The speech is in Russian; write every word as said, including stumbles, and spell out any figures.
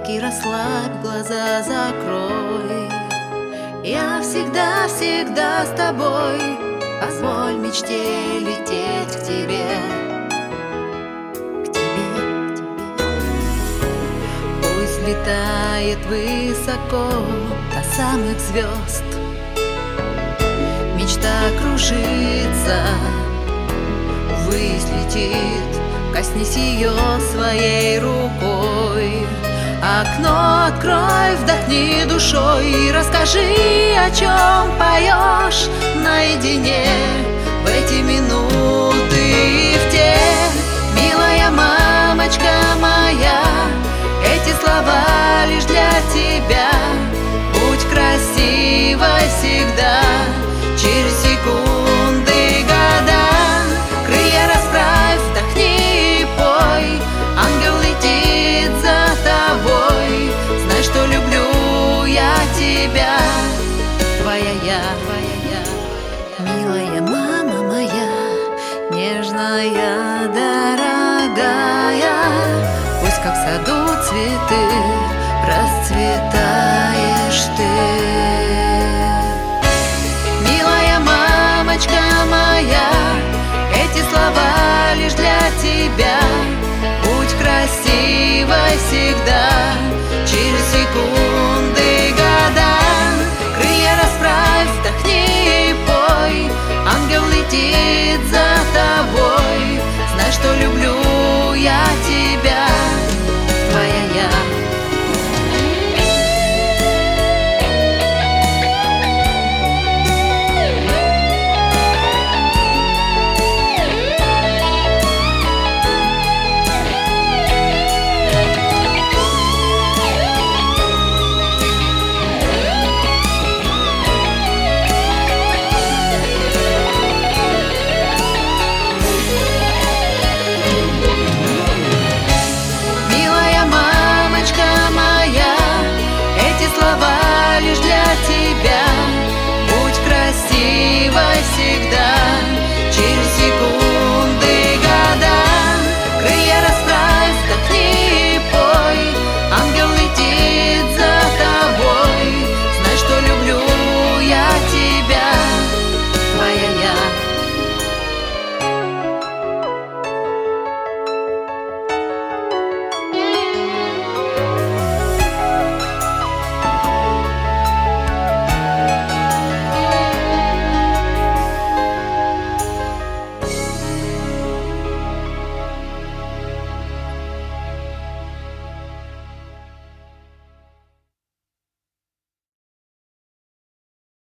Веки расслабь, глаза закрой. Я всегда-всегда с тобой. Позволь мечте лететь к тебе, к тебе, к тебе. Пусть летает высоко до самых звезд. Мечта кружится, ввысь летит. Коснись ее своей рукой. Окно открой, вдохни душой и расскажи, о чем поешь наедине в эти минуты, в те. Милая мамочка моя, эти слова лишь для тебя. Будь красивой всегда, через секунды, года. Крылья расправь, вдохни и пой. Ангел летит за тобой. Знай, что люблю я тебя, твоя я, твоя я. Милая мама моя, нежная, дорогая, пусть как в саду цветы расцветаешь ты. Милая мамочка моя, эти слова лишь для тебя. Будь красивой всегда, через секунды, года. Крылья расправь, вдохни и пой. Ангел летит за тобой. Знай, что люблю